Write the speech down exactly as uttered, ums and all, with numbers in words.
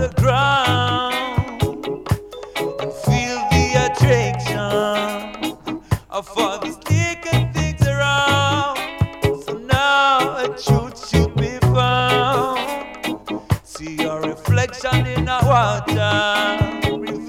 the ground and feel the attraction of all these naked things around. So now a truth should be found. See your reflection in the water.